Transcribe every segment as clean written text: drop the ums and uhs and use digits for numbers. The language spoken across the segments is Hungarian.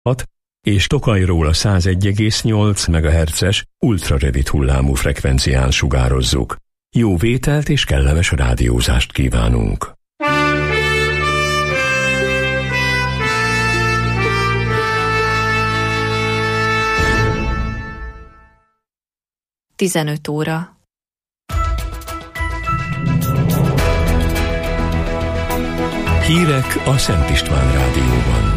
és Tokajról a 101,8 MHz-es ultrarövid hullámú frekvencián sugározzuk. Jó vételt és kellemes rádiózást kívánunk! Tizenöt óra. Hírek a Szent István Rádióban.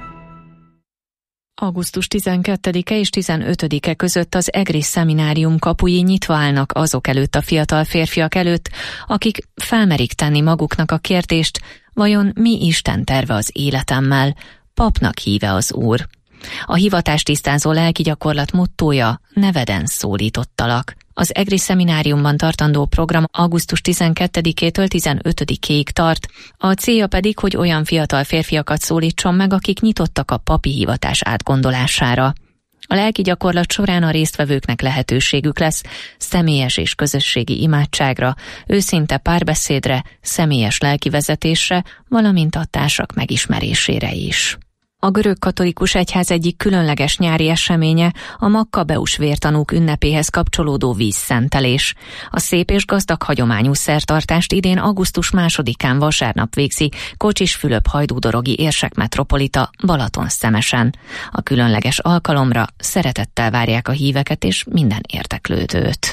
Augusztus 12-e és 15-e között az EGRIS szeminárium kapui nyitva állnak azok előtt a fiatal férfiak előtt, akik felmerik tenni maguknak a kérdést, vajon mi Isten terve az életemmel, papnak híve az Úr. A hivatást tisztázó lelkigyakorlat mottója: neveden szólítottalak. Az EGRIS szemináriumban tartandó program augusztus 12-től 15-ig tart, a célja pedig, hogy olyan fiatal férfiakat szólítson meg, akik nyitottak a papi hivatás átgondolására. A lelki gyakorlat során a résztvevőknek lehetőségük lesz személyes és közösségi imádságra, őszinte párbeszédre, személyes lelkivezetésre, valamint a társak megismerésére is. A görög-katolikus egyház egyik különleges nyári eseménye a makkabeus vértanúk ünnepéhez kapcsolódó vízszentelés. A szép és gazdag hagyományú szertartást idén augusztus 2-án vasárnap végzi Kocsis Fülöp hajdúdorogi érsek metropolita Balatonszemesen. A különleges alkalomra szeretettel várják a híveket és minden érdeklődőt.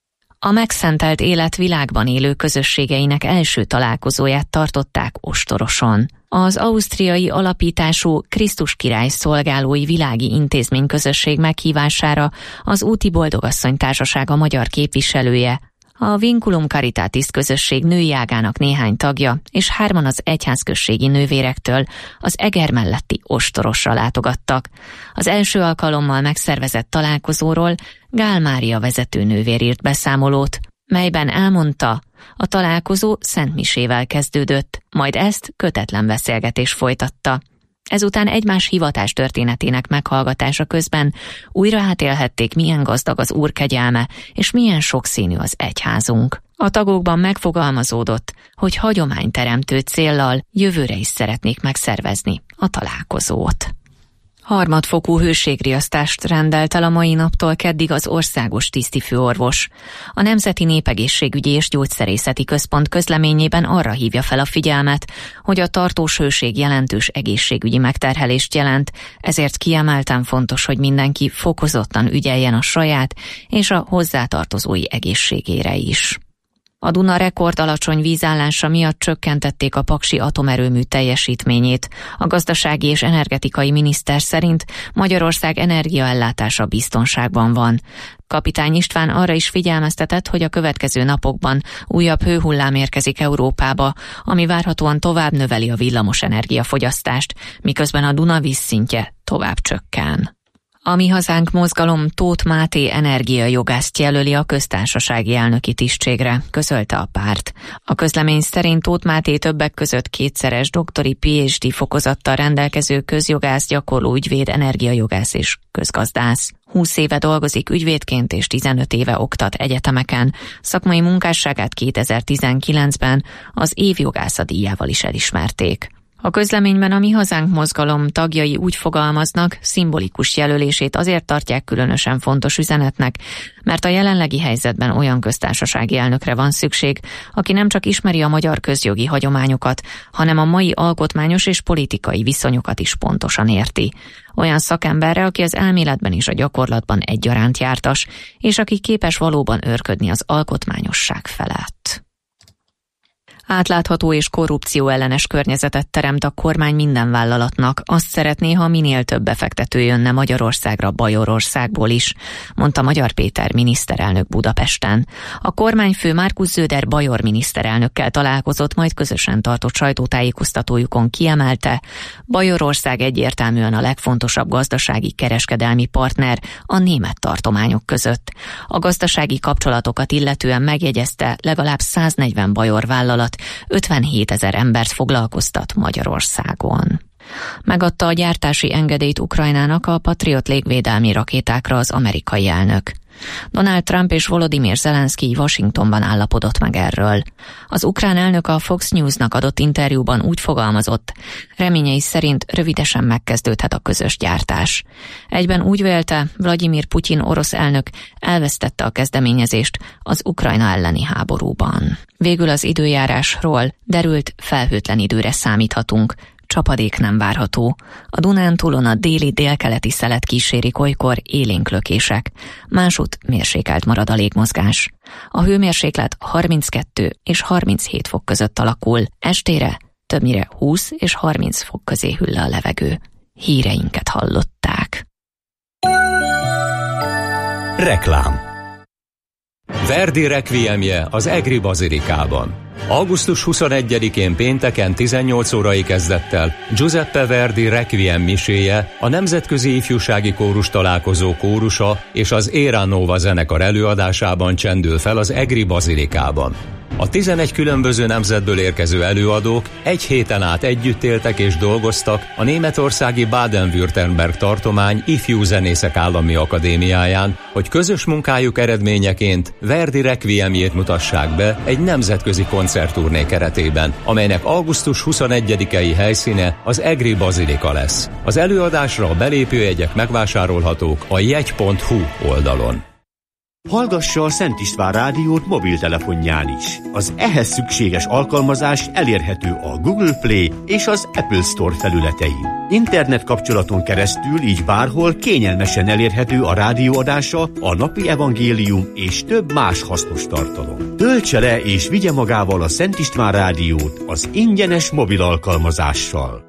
A megszentelt élet világban élő közösségeinek első találkozóját tartották Ostoroson. Az ausztriai alapítású Krisztus Király Szolgálói Világi Intézményközösség meghívására az Úti Boldogasszony Társasága magyar képviselője, a Vinculum Caritatis közösség női ágának néhány tagja és 3 az egyházközségi nővérektől az Eger melletti Ostorosra látogattak. Az első alkalommal megszervezett találkozóról Gál Mária vezetőnővér írt beszámolót, melyben elmondta, a találkozó szentmisével kezdődött, majd ezt kötetlen beszélgetés folytatta. Ezután egymás hivatás történetének meghallgatása közben újra átélhették, milyen gazdag az Úr kegyelme, és milyen sokszínű az egyházunk. A tagokban megfogalmazódott, hogy hagyományteremtő céllal jövőre is szeretnék megszervezni a találkozót. Harmadfokú hőségriasztást rendelt el a mai naptól keddig az országos tisztifőorvos. A Nemzeti Népegészségügyi és Gyógyszerészeti Központ közleményében arra hívja fel a figyelmet, hogy a tartós hőség jelentős egészségügyi megterhelést jelent, ezért kiemelten fontos, hogy mindenki fokozottan ügyeljen a saját és a hozzátartozói egészségére is. A Duna rekord alacsony vízállása miatt csökkentették a paksi atomerőmű teljesítményét. A gazdasági és energetikai miniszter szerint Magyarország energiaellátása biztonságban van. Kapitány István arra is figyelmeztetett, hogy a következő napokban újabb hőhullám érkezik Európába, ami várhatóan tovább növeli a villamos energiafogyasztást, miközben a Duna vízszintje tovább csökken. A Mi Hazánk mozgalom Tóth Máté energiajogászt jelöli a köztársasági elnöki tisztségre, közölte a párt. A közlemény szerint Tóth Máté többek között 2-szeres doktori PhD fokozattal rendelkező közjogász, gyakorló ügyvéd, energiajogász és közgazdász. 20 éve dolgozik ügyvédként és 15 éve oktat egyetemeken. Szakmai munkásságát 2019-ben az év jogásza díjával is elismerték. A közleményben a Mi Hazánk mozgalom tagjai úgy fogalmaznak, szimbolikus jelölését azért tartják különösen fontos üzenetnek, mert a jelenlegi helyzetben olyan köztársasági elnökre van szükség, aki nem csak ismeri a magyar közjogi hagyományokat, hanem a mai alkotmányos és politikai viszonyokat is pontosan érti. Olyan szakemberre, aki az elméletben és a gyakorlatban egyaránt jártas, és aki képes valóban őrködni az alkotmányosság felett. Átlátható és korrupció ellenes környezetet teremt a kormány minden vállalatnak. Azt szeretné, ha minél több befektető jönne Magyarországra Bajorországból is, mondta Magyar Péter miniszterelnök Budapesten. A kormányfő Márkusz Zöder bajor miniszterelnökkel találkozott, majd közösen tartott sajtótájékoztatójukon kiemelte, Bajorország egyértelműen a legfontosabb gazdasági kereskedelmi partner a német tartományok között. A gazdasági kapcsolatokat illetően megjegyezte, legalább 140 bajor vállalat 57 000 embert foglalkoztat Magyarországon. Megadta a gyártási engedélyt Ukrajnának a Patriot légvédelmi rakétákra az amerikai elnök. Donald Trump és Volodymyr Zelenszkij Washingtonban állapodott meg erről. Az ukrán elnök a Fox Newsnak adott interjúban úgy fogalmazott, reményei szerint rövidesen megkezdődhet a közös gyártás. Egyben úgy vélte, Vladimir Putyin orosz elnök elvesztette a kezdeményezést az Ukrajna elleni háborúban. Végül az időjárásról derült, felhőtlen időre számíthatunk, csapadék nem várható. A Dunántúlon a déli-délkeleti szelet kísérik olykor élénk lökések. Másút mérsékelt marad a légmozgás. A hőmérséklet 32 és 37 fok között alakul. Estére többnyire 20 és 30 fok közé hűl a levegő. Híreinket hallották. Reklám. Verdi requiemje az Egri Bazilikában. Augusztus 21-én pénteken 18 órai kezdettel Giuseppe Verdi requiem miséje, a Nemzetközi Ifjúsági Kórus Találkozó kórusa és az Era Nova zenekar előadásában csendül fel az Egri Bazilikában. A 11 különböző nemzetből érkező előadók egy héten át együtt éltek és dolgoztak a németországi Baden-Württemberg tartomány Ifjú Zenészek Állami Akadémiáján, hogy közös munkájuk eredményeként Verdi requiemjét mutassák be egy nemzetközi koncertturné keretében, amelynek augusztus 21-i helyszíne az Egri Bazilika lesz. Az előadásra a belépőjegyek megvásárolhatók a jegy.hu oldalon. Hallgassa a Szent István rádiót mobiltelefonján is. Az ehhez szükséges alkalmazás elérhető a Google Play és az Apple Store felületein. Internet kapcsolaton keresztül így bárhol kényelmesen elérhető a rádióadása, a napi evangélium és több más hasznos tartalom. Töltse le és vigye magával a Szent István rádiót az ingyenes mobil alkalmazással.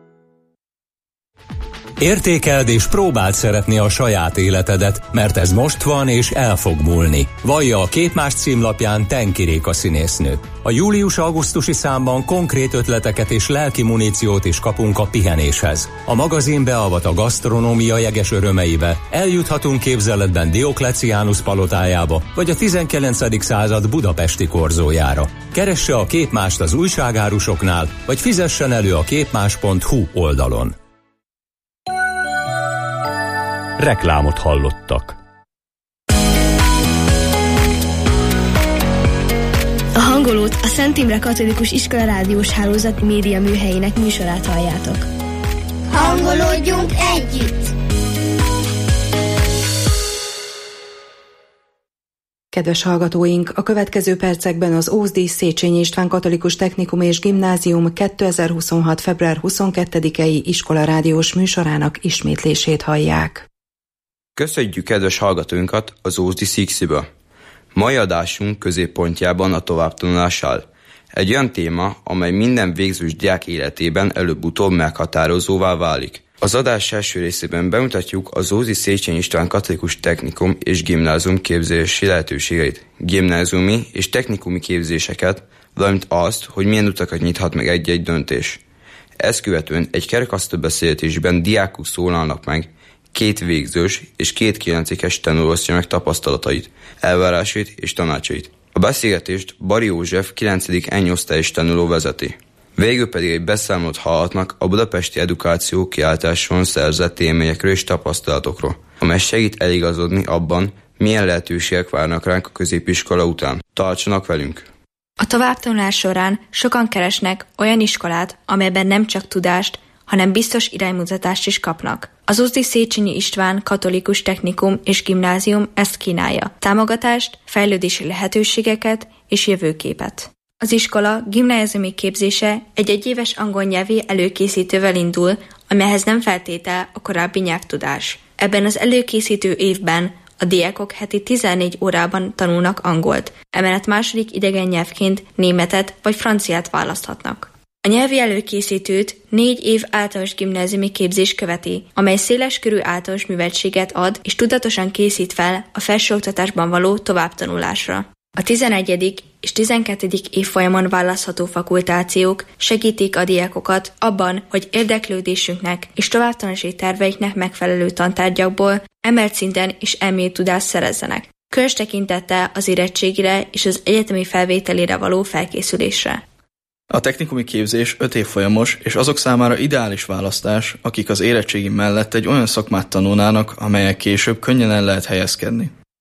Értékeld és próbáld szeretni a saját életedet, mert ez most van és el fog múlni. Vallja a Képmás címlapján Tenki Réka színésznő. A július-augusztusi számban konkrét ötleteket és lelki muníciót is kapunk a pihenéshez. A magazin beavat a gasztronómia jeges örömeibe, eljuthatunk képzeletben Diokleciánus palotájába, vagy a 19. század budapesti korzójára. Keresse a Képmást az újságárusoknál, vagy fizessen elő a képmás.hu oldalon. Reklámot hallottak. A Hangolót, a Szent Imre Katolikus Iskola rádiós hálózat média műhelyének műsorát halljátok. Hangolódjunk együtt! Kedves hallgatóink, a következő percekben az Ózdi Széchenyi István Katolikus Technikum és Gimnázium 2026. február 22-i iskola rádiós műsorának ismétlését hallják. Köszönjük kedves hallgatóinkat az Ózdi Sziksziből. Mai adásunk középpontjában a továbbtanulás áll. Egy olyan téma, amely minden végzős diák életében előbb-utóbb meghatározóvá válik. Az adás első részében bemutatjuk az Ózdi Széchenyi István Katolikus Technikum és Gimnázium képzési lehetőségeit, gimnáziumi és technikumi képzéseket, valamint azt, hogy milyen utakat nyithat meg egy-egy döntés. Ezt követően egy kerekasztal beszélgetésben diákok szólalnak meg, 2 végzős és 2 9-es tanuló osztja meg tapasztalatait, elvárásait és tanácsait. A beszélgetést Bari József 9. ennyi-osztályos tanuló vezeti. Végül pedig egy beszámolót hallhatnak a budapesti edukáció kiáltáson szerzett élményekről és tapasztalatokról, amely segít eligazodni abban, milyen lehetőségek várnak ránk a középiskola után. Tartsanak velünk! A továbbtanulás során sokan keresnek olyan iskolát, amelyben nem csak tudást, hanem biztos iránymutatást is kapnak. Az Ózdi Széchenyi István Katolikus Technikum és Gimnázium ezt kínálja. Támogatást, fejlődési lehetőségeket és jövőképet. Az iskola gimnáziumi képzése egy egyéves angol nyelvi előkészítővel indul, amelyhez nem feltétel a korábbi nyelvtudás. Ebben az előkészítő évben a diákok heti 14 órában tanulnak angolt, emellett második idegen nyelvként németet vagy franciát választhatnak. A nyelvi előkészítőt 4 év általános gimnáziumi képzés követi, amely széleskörű általános műveltséget ad és tudatosan készít fel a felsőoktatásban való továbbtanulásra. A 11. és 12. évfolyamon választható fakultációk segítik a diákokat abban, hogy érdeklődésünknek és továbbtanulási terveiknek megfelelő tantárgyakból emelt szinten és elmélyült tudást szerezzenek, különös tekintettel az érettségire és az egyetemi felvételére való felkészülésre. A technikumi képzés 5 évfolyamos, és azok számára ideális választás, akik az érettségi mellett egy olyan szakmát tanulnának, amelyek később könnyen el lehet helyezkedni.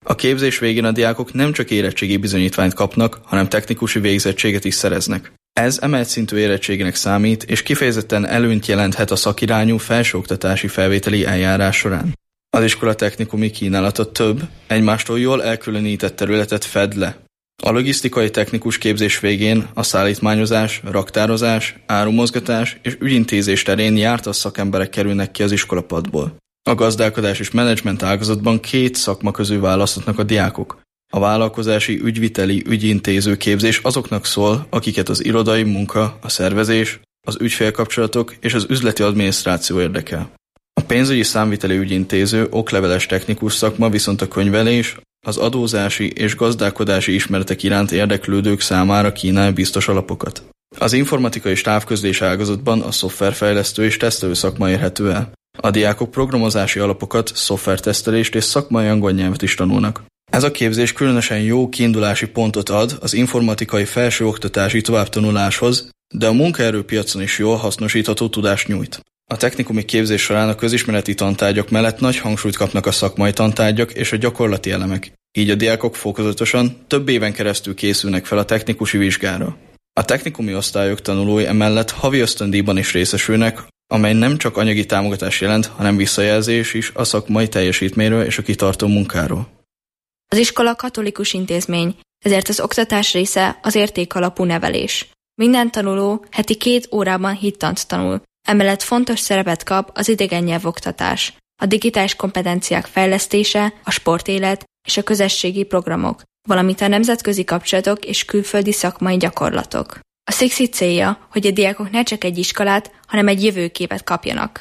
A képzés végén a diákok nem csak érettségi bizonyítványt kapnak, hanem technikusi végzettséget is szereznek. Ez emelt szintű érettségnek számít, és kifejezetten előnyt jelenthet a szakirányú felsőoktatási felvételi eljárás során. Az iskola technikumi kínálata több, egymástól jól elkülönített területet fed le. A logisztikai technikus képzés végén a szállítmányozás, raktározás, árumozgatás és ügyintézés terén jártas szakemberek kerülnek ki az iskolapadból. A gazdálkodás és menedzsment ágazatban 2 szakma közül választhatnak a diákok. A vállalkozási ügyviteli ügyintéző képzés azoknak szól, akiket az irodai munka, a szervezés, az ügyfélkapcsolatok és az üzleti adminisztráció érdekel. A pénzügyi számviteli ügyintéző okleveles technikus szakma viszont a könyvelés, az adózási és gazdálkodási ismeretek iránt érdeklődők számára kínál biztos alapokat. Az informatikai és távközlés ágazatban a szoftverfejlesztő és tesztelő szakma érhető el. A diákok programozási alapokat, szoftvertesztelést és szakmai angol nyelvet is tanulnak. Ez a képzés különösen jó kiindulási pontot ad az informatikai felsőoktatási továbbtanuláshoz, de a munkaerőpiacon is jól hasznosítható tudást nyújt. A technikumi képzés során a közismereti tantárgyak mellett nagy hangsúlyt kapnak a szakmai tantárgyak és a gyakorlati elemek, így a diákok fokozatosan több éven keresztül készülnek fel a technikusi vizsgára. A technikumi osztályok tanulói emellett havi ösztöndíjban is részesülnek, amely nem csak anyagi támogatás jelent, hanem visszajelzés is a szakmai teljesítményről és a kitartó munkáról. Az iskola katolikus intézmény, ezért az oktatás része az értékalapú nevelés. Minden tanuló heti 2 órában hittant tanul. Emellett fontos szerepet kap az idegen nyelvoktatás, a digitális kompetenciák fejlesztése, a sportélet és a közösségi programok, valamint a nemzetközi kapcsolatok és külföldi szakmai gyakorlatok. A Sixi célja, hogy a diákok ne csak egy iskolát, hanem egy jövőképet kapjanak.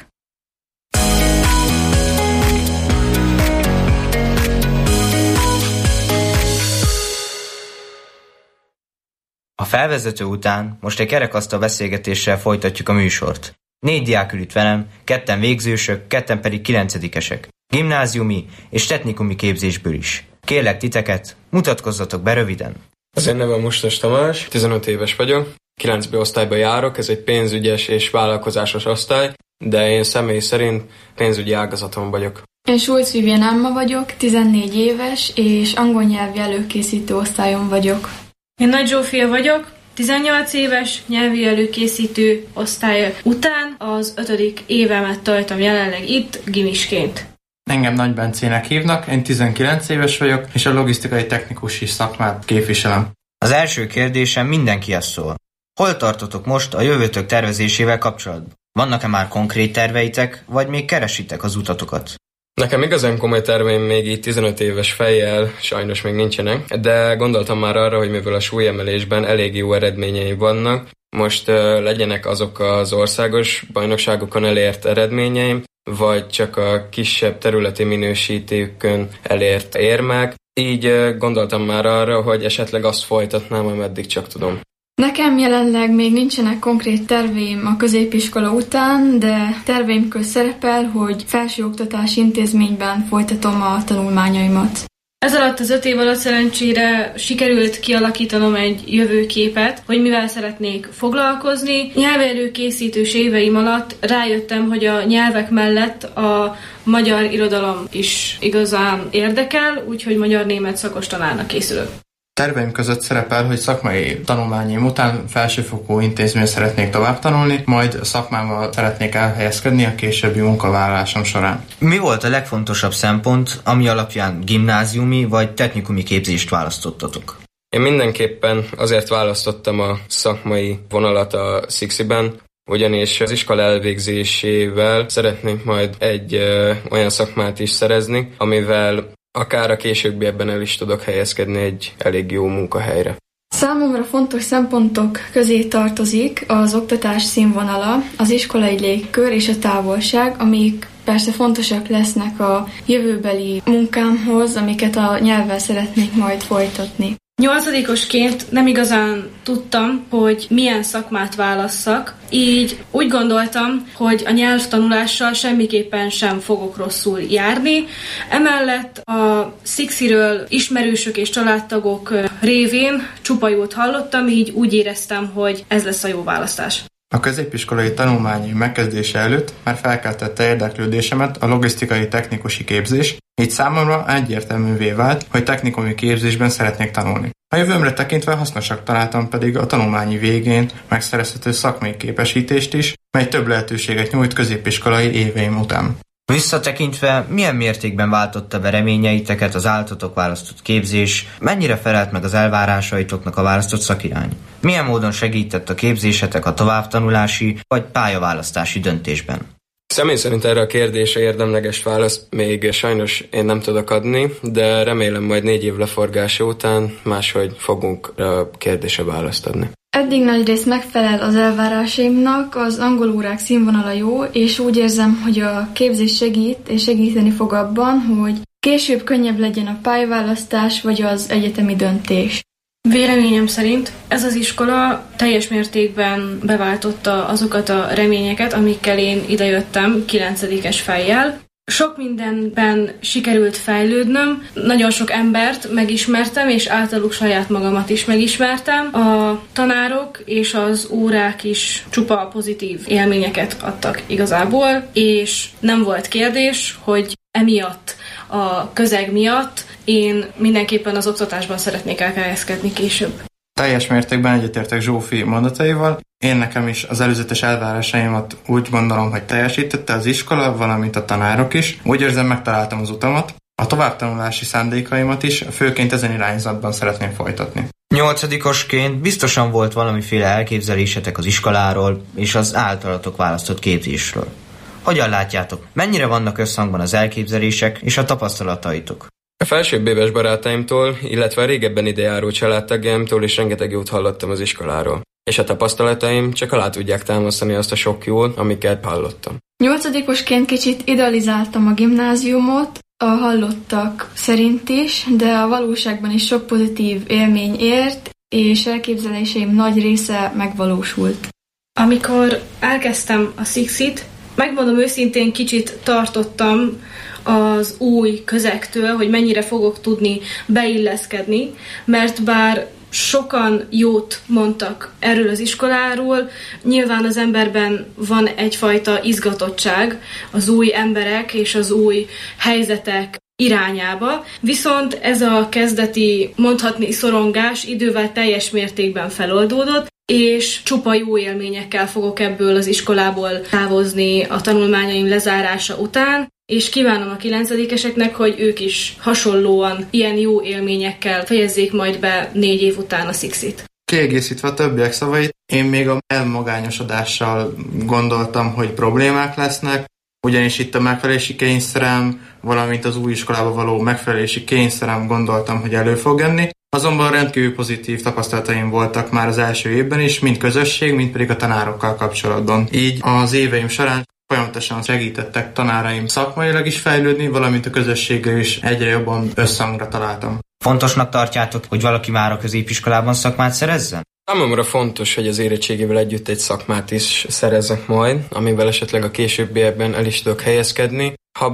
A felvezető után most egy kerekasztal beszélgetéssel folytatjuk a műsort. 4 diák ül itt velem, 2 végzősök, 2 pedig 9-esek. Gimnáziumi és technikumi képzésből is. Kérlek titeket, mutatkozzatok be röviden. Az én nevem Mustos Tamás, 15 éves vagyok, 9B osztályba járok, ez egy pénzügyes és vállalkozásos osztály, de én személy szerint pénzügyi ágazaton vagyok. Én Schulz Vivien Emma vagyok, 14 éves, és angol nyelvi előkészítő osztályon vagyok. Én Nagy Zsófia vagyok, 18 éves, nyelvi előkészítő osztály után az 5. évemet töltöm jelenleg itt, gimisként. Engem Nagy Bencének hívnak, én 19 éves vagyok, és a logisztikai technikusi szakmát képviselem. Az első kérdésem mindenkihez szól. Hol tartotok most a jövőtök tervezésével kapcsolatban? Vannak-e már konkrét terveitek, vagy még keresitek az utatokat? Nekem igazán komoly terveim még így 15 éves fejjel sajnos még nincsenek, de gondoltam már arra, hogy mivel a súlyemelésben elég jó eredményeim vannak, most legyenek azok az országos bajnokságokon elért eredményeim, vagy csak a kisebb területi minősítőkön elért érmek. Így gondoltam már arra, hogy esetleg azt folytatnám, ameddig csak tudom. Nekem jelenleg még nincsenek konkrét terveim a középiskola után, de terveim közt szerepel, hogy felsőoktatási intézményben folytatom a tanulmányaimat. Ez alatt az 5 év alatt szerencsére sikerült kialakítanom egy jövőképet, hogy mivel szeretnék foglalkozni. Nyelvelőkészítős éveim alatt rájöttem, hogy a nyelvek mellett a magyar irodalom is igazán érdekel, úgyhogy magyar-német szakos tanárnak készülök. Terveim között szerepel, hogy szakmai tanulmányaim után felsőfokú intézményen szeretnék tovább tanulni, majd szakmámmal szeretnék elhelyezkedni a későbbi munkavállalásom során. Mi volt a legfontosabb szempont, ami alapján gimnáziumi vagy technikumi képzést választottatok? Én mindenképpen azért választottam a szakmai vonalat a Sixiben, ugyanis az iskola elvégzésével szeretnénk majd egy olyan szakmát is szerezni, amivel akár a későbbiekben el is tudok helyezkedni egy elég jó munkahelyre. Számomra fontos szempontok közé tartozik az oktatás színvonala, az iskolai légkör és a távolság, amik persze fontosak lesznek a jövőbeli munkámhoz, amiket a nyelvvel szeretnék majd folytatni. 8-osként nem igazán tudtam, hogy milyen szakmát válasszak, így úgy gondoltam, hogy a nyelvtanulással semmiképpen sem fogok rosszul járni. Emellett a Sixiről ismerősök és családtagok révén csupa jót hallottam, így úgy éreztem, hogy ez lesz a jó választás. A középiskolai tanulmányi megkezdése előtt már felkeltette érdeklődésemet a logisztikai technikusi képzés, Így számomra egyértelművé vált, hogy technikumi képzésben szeretnék tanulni. A jövőmre tekintve hasznosak találtam pedig a tanulmányi végén megszerezhető szakmai képesítést is, mely több lehetőséget nyújt középiskolai éveim után. Visszatekintve, milyen mértékben váltotta be reményeiteket az általatok választott képzés, mennyire felelt meg az elvárásaitoknak a választott szakirány? Milyen módon segített a képzésetek a továbbtanulási vagy pályaválasztási döntésben? Személy szerint erre a kérdésre érdemleges választ még sajnos én nem tudok adni, de remélem majd 4 év leforgása után máshogy fogunk a kérdésre választ adni. Eddig nagyrészt megfelel az elvárásaimnak, az angol órák színvonala jó, és úgy érzem, hogy a képzés segít és segíteni fog abban, hogy később könnyebb legyen a pályaválasztás vagy az egyetemi döntés. Véleményem szerint ez az iskola teljes mértékben beváltotta azokat a reményeket, amikkel én idejöttem 9-es fejjel. Sok mindenben sikerült fejlődnöm, nagyon sok embert megismertem, és általuk saját magamat is megismertem. A tanárok és az órák is csupa pozitív élményeket adtak igazából, és nem volt kérdés, hogy emiatt, a közeg miatt én mindenképpen az oktatásban szeretnék elhelyezkedni később. Teljes mértékben egyetértek Zsófi mondataival. Én nekem is az előzetes elvárásaimat úgy gondolom, hogy teljesítette az iskola, valamint a tanárok is. Úgy érzem, megtaláltam az utamat. A továbbtanulási szándékaimat is főként ezen irányzatban szeretném folytatni. 8-osként biztosan volt valamiféle elképzelésetek az iskoláról és az általatok választott képzésről. Hogyan látjátok, mennyire vannak összhangban az elképzelések és a tapasztalataitok? A felsőbb éves barátaimtól, illetve a régebben idejáró családtagjaimtól is rengeteg jót hallottam az iskoláról. És a tapasztalataim csak alá tudják támasztani azt a sok jót, amiket hallottam. 8-osként kicsit idealizáltam a gimnáziumot, a hallottak szerint is, de a valóságban is sok pozitív élmény ért, és elképzeléseim nagy része megvalósult. Amikor elkezdtem a Sixit, megmondom őszintén, kicsit tartottam az új közegtől, hogy mennyire fogok tudni beilleszkedni, mert bár sokan jót mondtak erről az iskoláról, nyilván az emberben van egyfajta izgatottság az új emberek és az új helyzetek irányába, viszont ez a kezdeti, mondhatni szorongás idővel teljes mértékben feloldódott, és csupa jó élményekkel fogok ebből az iskolából távozni a tanulmányaim lezárása után, és kívánom a 9-eseknek, hogy ők is hasonlóan ilyen jó élményekkel fejezzék majd be 4 év után a Sixit. Kiegészítve a többiek szavait, én még a elmagányosodással gondoltam, hogy problémák lesznek, ugyanis itt a megfelelési kényszerem, valamint az új iskolába való megfelelési kényszerem gondoltam, hogy elő fog jönni. Azonban rendkívül pozitív tapasztalataim voltak már az első évben is, mind közösség, mind pedig a tanárokkal kapcsolatban. Így az éveim során folyamatosan segítettek tanáraim szakmailag is fejlődni, valamint a közösséggel is egyre jobban összhangra találtam. Fontosnak tartjátok, hogy valaki már a középiskolában szakmát szerezzen? Számomra fontos, hogy az érettségével együtt egy szakmát is szerezzek majd, amivel esetleg a későbbiekben el is tudok helyezkedni.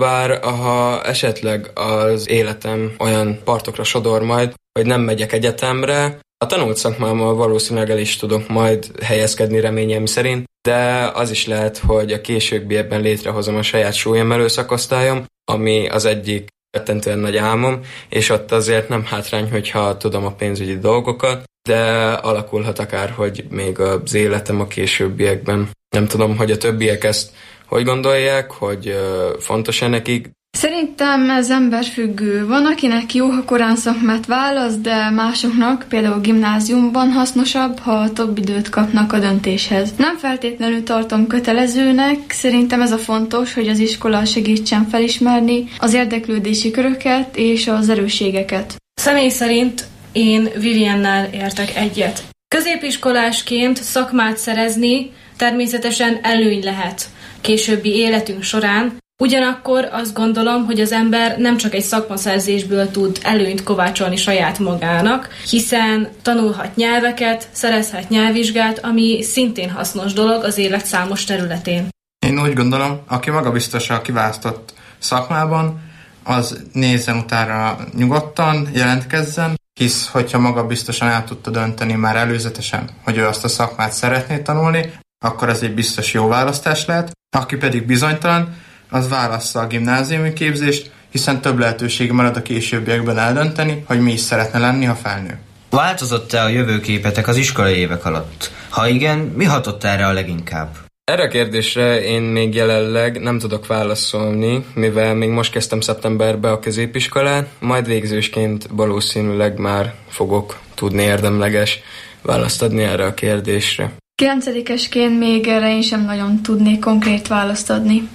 Ha esetleg az életem olyan partokra sodor majd, hogy nem megyek egyetemre, a tanult szakmámmal valószínűleg el is tudok majd helyezkedni reményem szerint, de az is lehet, hogy a későbbiekben létrehozom a saját súlyemelő szakosztályom, ami az egyik rettentően nagy álmom, és ott azért nem hátrány, hogyha tudom a pénzügyi dolgokat, de alakulhat akár, hogy még az életem a későbbiekben. Nem tudom, hogy a többiek ezt hogy gondolják, hogy fontos-e nekik. Szerintem ez emberfüggő. Van, akinek jó, ha korán szakmát választ, de másoknak, például gimnáziumban hasznosabb, ha több időt kapnak a döntéshez. Nem feltétlenül tartom kötelezőnek, szerintem ez a fontos, hogy az iskola segítsen felismerni az érdeklődési köröket és az erősségeket. Személy szerint én Viviennel értek egyet. Középiskolásként szakmát szerezni természetesen előny lehet későbbi életünk során, ugyanakkor azt gondolom, hogy az ember nem csak egy szakmaszerzésből tud előnyt kovácsolni saját magának, hiszen tanulhat nyelveket, szerezhet nyelvvizsgát, ami szintén hasznos dolog az élet számos területén. Én úgy gondolom, aki magabiztosan kiválasztott szakmában, az nézzen utána nyugodtan, jelentkezzen, hisz hogyha magabiztosan el tudta dönteni már előzetesen, hogy ő azt a szakmát szeretné tanulni, akkor ez egy biztos jó választás lehet. Aki pedig bizonytalan, az válassza a gimnáziumi képzést, hiszen több lehetőség marad a későbbiekben eldönteni, hogy mi is szeretne lenni, ha felnő. Változott-e a jövőképetek az iskolai évek alatt? Ha igen, mi hatott erre a leginkább? Erre a kérdésre én még jelenleg nem tudok válaszolni, mivel még most kezdtem szeptemberbe a középiskolát, majd végzősként valószínűleg már fogok tudni érdemleges választ adni erre a kérdésre. 9-esként még erre én sem nagyon tudnék konkrét választ adni.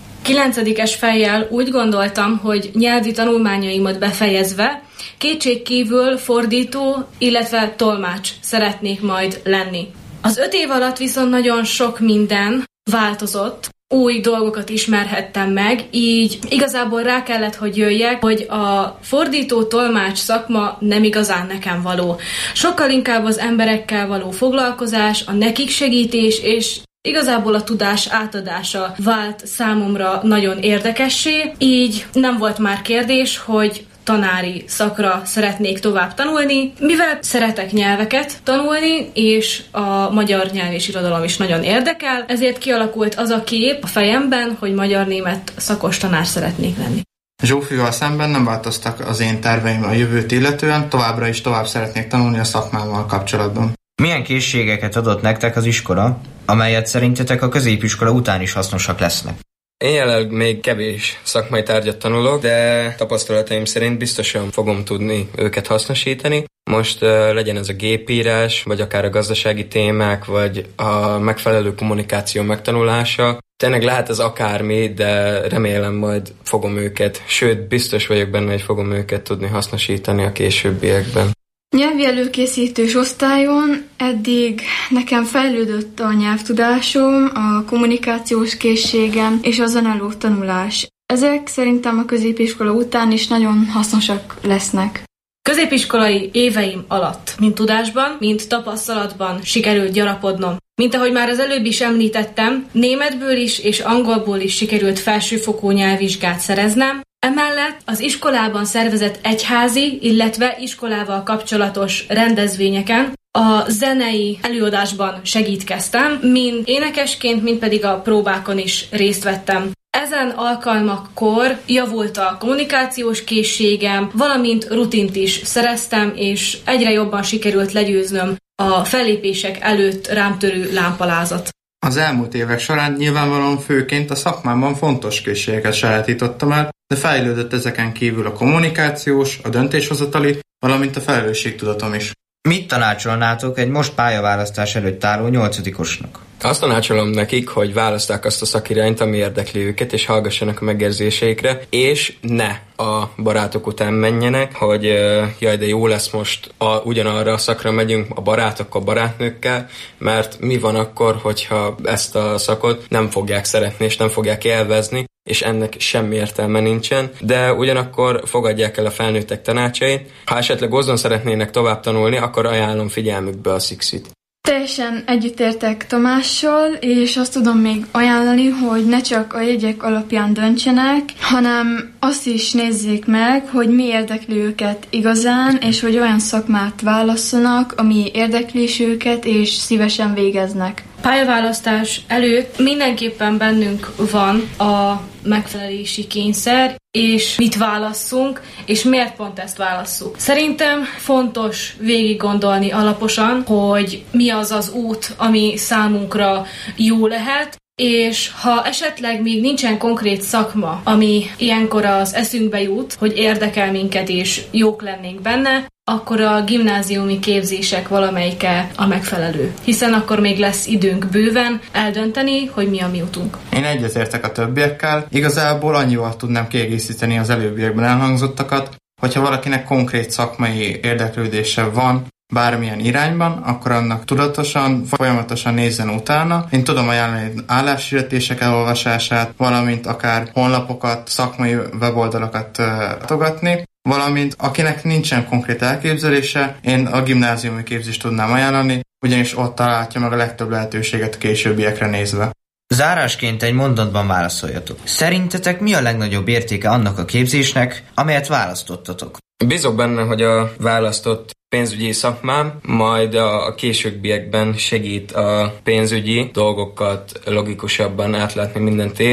9-es fejjel úgy gondoltam, hogy nyelvi tanulmányaimat befejezve kétségkívül fordító, illetve tolmács szeretnék majd lenni. Az 5 év alatt viszont nagyon sok minden változott, új dolgokat ismerhettem meg, így igazából rá kellett, hogy jöjjek, hogy a fordító-tolmács szakma nem igazán nekem való. Sokkal inkább az emberekkel való foglalkozás, a nekik segítés és igazából a tudás átadása vált számomra nagyon érdekessé, így nem volt már kérdés, hogy tanári szakra szeretnék tovább tanulni, mivel szeretek nyelveket tanulni, és a magyar nyelv és irodalom is nagyon érdekel, ezért kialakult az a kép a fejemben, hogy magyar-német szakos tanár szeretnék lenni. Zsófival szemben nem változtak az én terveim a jövőt illetően, továbbra is tovább szeretnék tanulni a szakmámmal kapcsolatban. Milyen készségeket adott nektek az iskola, amelyet szerintetek a középiskola után is hasznosak lesznek? Én jelenleg még kevés szakmai tárgyat tanulok, de tapasztalataim szerint biztosan fogom tudni őket hasznosítani. Most legyen ez a gépírás, vagy akár a gazdasági témák, vagy a megfelelő kommunikáció megtanulása. Tényleg lehet ez akármi, de remélem majd fogom őket, sőt biztos vagyok benne, hogy fogom őket tudni hasznosítani a későbbiekben. Nyelvi előkészítős osztályon eddig nekem fejlődött a nyelvtudásom, a kommunikációs készségem és a zeneló tanulás. Ezek szerintem a középiskola után is nagyon hasznosak lesznek. Középiskolai éveim alatt, mind tudásban, mind tapasztalatban sikerült gyarapodnom. Mint ahogy már az előbb is említettem, németből is és angolból is sikerült felsőfokú nyelvvizsgát szereznem. Emellett az iskolában szervezett egyházi, illetve iskolával kapcsolatos rendezvényeken a zenei előadásban segítkeztem, mind énekesként, mind pedig a próbákon is részt vettem. Ezen alkalmakkor javult a kommunikációs készségem, valamint rutint is szereztem, és egyre jobban sikerült legyőznöm a fellépések előtt rám törő lámpalázat. Az elmúlt évek során nyilvánvalóan főként a szakmámban fontos készségeket sajátítottam el, de fejlődött ezeken kívül a kommunikációs, a döntéshozatali, valamint a felelősségtudatom is. Mit tanácsolnátok egy most pályaválasztás előtt álló 8-osnak? Azt tanácsolom nekik, hogy választák azt a szakirányt, ami érdekli őket, és hallgassanak a megérzéseikre, és ne a barátok után menjenek, hogy jaj, de jó lesz most, ugyanarra a szakra megyünk a barátokkal, barátnőkkel, mert mi van akkor, hogyha ezt a szakot nem fogják szeretni, és nem fogják élvezni, és ennek semmi értelme nincsen, de ugyanakkor fogadják el a felnőttek tanácsait. Ha esetleg azon szeretnének tovább tanulni, akkor ajánlom figyelmükbe a Sixit. Teljesen együttértek Tamással, és azt tudom még ajánlani, hogy ne csak a jegyek alapján döntsenek, hanem azt is nézzék meg, hogy mi érdekli őket igazán, és hogy olyan szakmát válasszanak, ami érdekli is őket, és szívesen végeznek. Pályaválasztás előtt mindenképpen bennünk van a megfelelési kényszer, és mit válasszunk, és miért pont ezt válasszuk. Szerintem fontos végig gondolni alaposan, hogy mi az az út, ami számunkra jó lehet, és ha esetleg még nincsen konkrét szakma, ami ilyenkor az eszünkbe jut, hogy érdekel minket és jók lennénk benne, akkor a gimnáziumi képzések valamelyike a megfelelő. Hiszen akkor még lesz időnk bőven eldönteni, hogy mi a mi utunk. Én egyetértek a többiekkel. Igazából annyival tudnám kiegészíteni az előbbiekben elhangzottakat, hogyha valakinek konkrét szakmai érdeklődése van bármilyen irányban, akkor annak tudatosan, folyamatosan nézzen utána. Én tudom ajánlani álláshirdetések elolvasását, valamint akár honlapokat, szakmai weboldalakat látogatni, valamint akinek nincsen konkrét elképzelése, én a gimnáziumi képzést tudnám ajánlani, ugyanis ott találja meg a legtöbb lehetőséget a későbbiekre nézve. Zárásként egy mondatban válaszoljatok. Szerintetek mi a legnagyobb értéke annak a képzésnek, amelyet választottatok? Bízok benne, hogy a választott pénzügyi szakmám majd a későbbiekben segít a pénzügyi dolgokat logikusabban átlátni minden téren,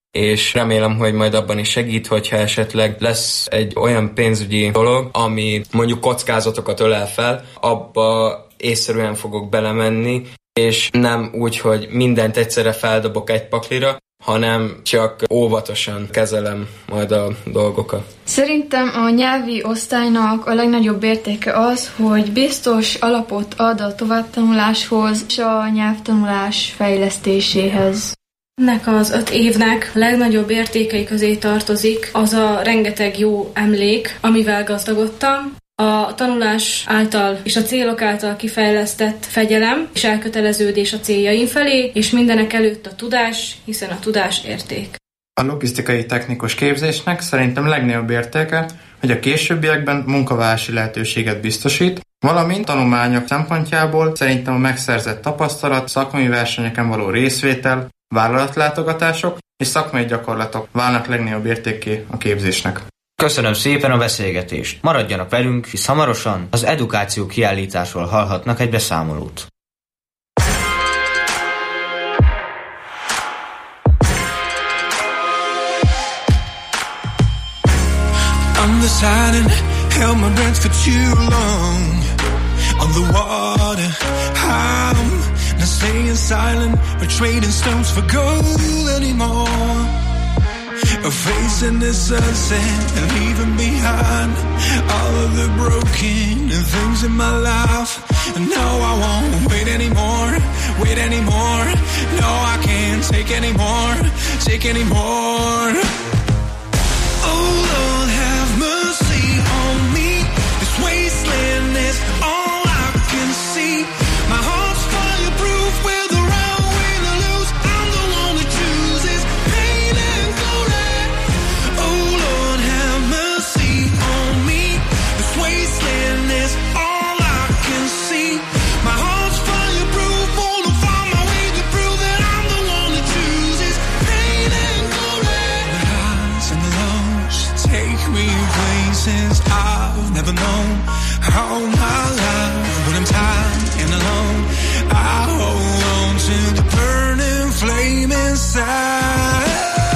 és remélem, hogy majd abban is segít, hogyha esetleg lesz egy olyan pénzügyi dolog, ami mondjuk kockázatokat ölel fel, abba észszerűen fogok belemenni, és nem úgy, hogy mindent egyszerre feldobok egy paklira, hanem csak óvatosan kezelem majd a dolgokat. Szerintem a nyelvi osztálynak a legnagyobb értéke az, hogy biztos alapot ad a továbbtanuláshoz és a nyelvtanulás fejlesztéséhez. Ennek az 5 évnek legnagyobb értékei közé tartozik az a rengeteg jó emlék, amivel gazdagodtam, a tanulás által és a célok által kifejlesztett fegyelem és elköteleződés a céljaim felé, és mindenek előtt a tudás, hiszen a tudás érték. A logisztikai technikus képzésnek szerintem legnagyobb értéke, hogy a későbbiekben munkavállalási lehetőséget biztosít, valamint tanulmányok szempontjából szerintem a megszerzett tapasztalat, szakmai versenyeken való részvétel, vállalatlátogatások és szakmai gyakorlatok válnak legnagyobb értékké a képzésnek. Köszönöm szépen a beszélgetést. Maradjanak velünk, hisz hamarosan az edukáció kiállításról hallhatnak egy beszámolót. I'm the silent, held my breath for too long. On the water, I'm not staying silent or trading stones for gold anymore. Facing the sunset and leaving behind all of the broken things in my life. And no, I won't wait anymore, wait anymore. No, I can't take anymore, take anymore. Oh Lord, have mercy on me. This wasteland is all I can see. My heart's fireproof with the right way to lose. I'm the one that chooses pain and glory. Oh Lord, have mercy on me. This wasteland is all I can see. My heart's fireproof, wanna find my way to prove that I'm the one that chooses pain and glory. The highs and the lows take me places I've never known. All my life, when I'm tired and alone, I hold on to the burning flame inside.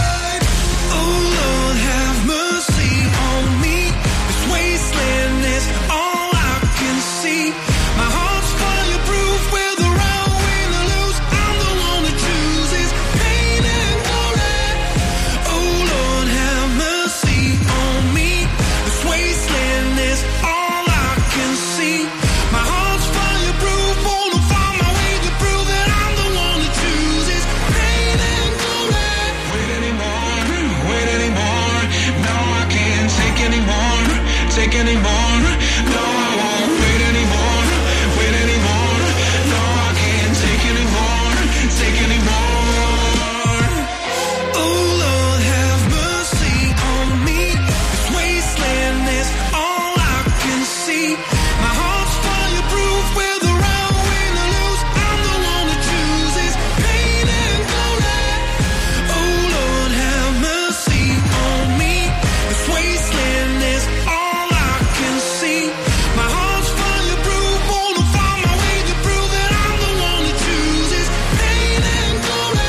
Oh Lord, have mercy on me. This wasteland is all I can see. My heart's fireproof with the right way to lose. I'm the one that chooses pain and glory. Oh Lord, have mercy on me. This wasteland is all I can see. My heart's fireproof, wanna find my way to prove that I'm the one that chooses pain and glory. Wait anymore, wait anymore. No, I can't take anymore, take anymore. No, I won't wait anymore, wait anymore. No, I can't take anymore, take anymore. Oh Lord, have mercy on me. This wasteland is all I can see. My heart's fireproof with the right way to lose. I'm the one that chooses pain and glory. Oh Lord, have mercy on me. This wasteland is all I can see. My heart's fireproof, wanna find my way to prove that I'm the one that chooses pain and glory.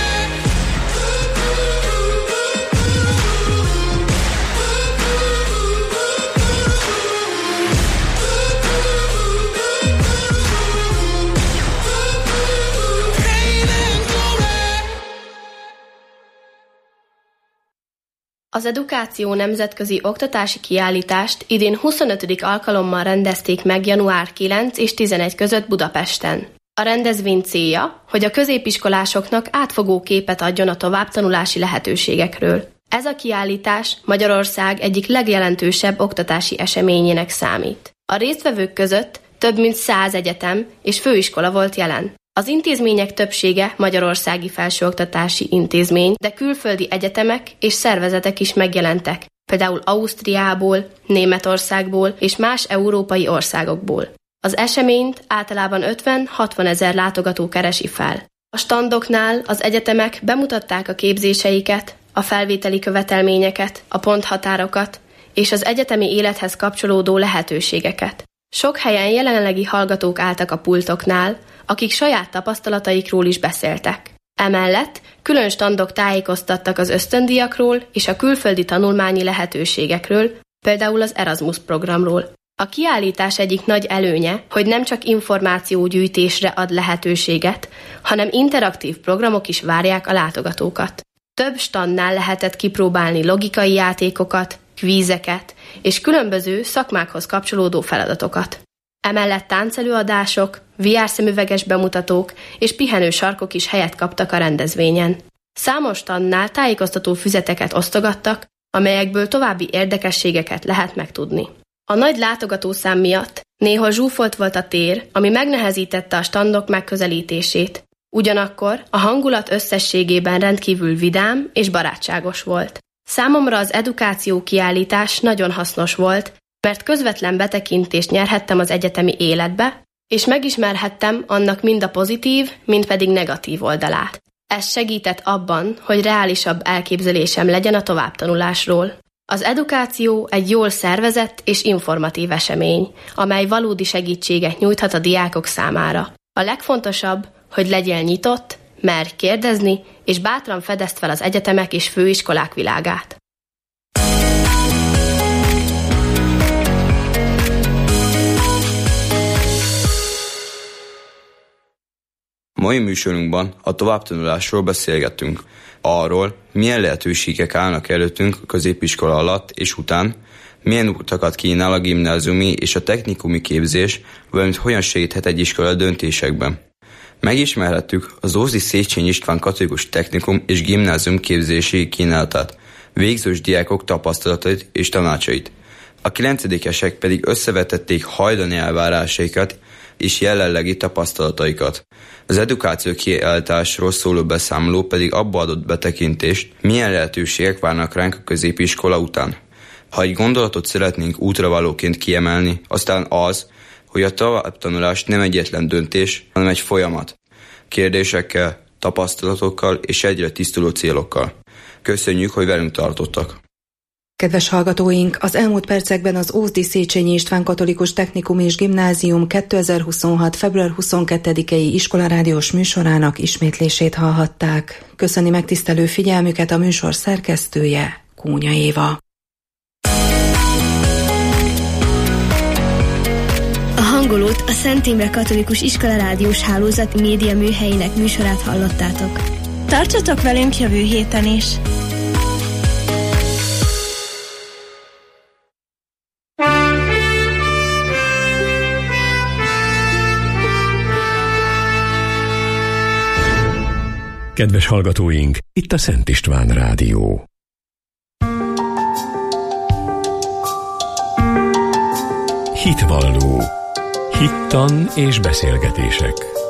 Az Edukáció nemzetközi oktatási kiállítást idén 25. alkalommal rendezték meg január 9 és 11 között Budapesten. A rendezvény célja, hogy a középiskolásoknak átfogó képet adjon a továbbtanulási lehetőségekről. Ez a kiállítás Magyarország egyik legjelentősebb oktatási eseményének számít. A résztvevők között több mint 100 egyetem és főiskola volt jelen. Az intézmények többsége magyarországi felsőoktatási intézmény, de külföldi egyetemek és szervezetek is megjelentek, például Ausztriából, Németországból és más európai országokból. Az eseményt általában 50-60 ezer látogató keresi fel. A standoknál az egyetemek bemutatták a képzéseiket, a felvételi követelményeket, a ponthatárokat és az egyetemi élethez kapcsolódó lehetőségeket. Sok helyen jelenlegi hallgatók álltak a pultoknál, akik saját tapasztalataikról is beszéltek. Emellett külön standok tájékoztattak az ösztöndíjakról és a külföldi tanulmányi lehetőségekről, például az Erasmus programról. A kiállítás egyik nagy előnye, hogy nem csak információgyűjtésre ad lehetőséget, hanem interaktív programok is várják a látogatókat. Több standnál lehetett kipróbálni logikai játékokat, kvízeket és különböző szakmákhoz kapcsolódó feladatokat. Emellett táncelőadások, VR-szemüveges bemutatók és pihenő sarkok is helyet kaptak a rendezvényen. Számos standnál tájékoztató füzeteket osztogattak, amelyekből további érdekességeket lehet megtudni. A nagy látogatószám miatt néhol zsúfolt volt a tér, ami megnehezítette a standok megközelítését. Ugyanakkor a hangulat összességében rendkívül vidám és barátságos volt. Számomra az edukáció kiállítás nagyon hasznos volt, mert közvetlen betekintést nyerhettem az egyetemi életbe, és megismerhettem annak mind a pozitív, mind pedig negatív oldalát. Ez segített abban, hogy reálisabb elképzelésem legyen a továbbtanulásról. Az edukáció egy jól szervezett és informatív esemény, amely valódi segítséget nyújthat a diákok számára. A legfontosabb, hogy legyél nyitott, merj kérdezni, és bátran fedezd fel az egyetemek és főiskolák világát. Mai műsorunkban a továbbtanulásról beszélgettünk. Arról, milyen lehetőségek állnak előttünk a középiskola alatt és után, milyen utakat kínál a gimnáziumi és a technikumi képzés, valamint hogyan segíthet egy iskola döntésekben. Megismerhettük az Ózdi Széchenyi István Katolikus Technikum és Gimnázium képzési kínálatát, végzős diákok tapasztalatait és tanácsait. A 9-esek pedig összevetették hajdani elvárásaikat és jelenlegi tapasztalataikat. Az edukáció kiállításról szóló beszámoló pedig abba adott betekintést, milyen lehetőségek várnak ránk a középiskola után. Ha egy gondolatot szeretnénk útravalóként kiemelni, aztán az, hogy a továbbtanulás nem egyetlen döntés, hanem egy folyamat. Kérdésekkel, tapasztalatokkal és egyre tisztuló célokkal. Köszönjük, hogy velünk tartottak! Kedves hallgatóink, az elmúlt percekben az Ózdi Széchenyi István Katolikus Technikum és Gimnázium 2026. február 22-i iskolarádiós műsorának ismétlését hallhatták. Köszöni megtisztelő figyelmüket a műsor szerkesztője, Kónya Éva. A hangolót a Szent Imre Katolikus Iskolarádiós Hálózat média műhelyének műsorát hallottátok. Tartsatok velünk jövő héten is! Kedves hallgatóink, itt a Szent István Rádió. Hitvalló. Hittan és beszélgetések.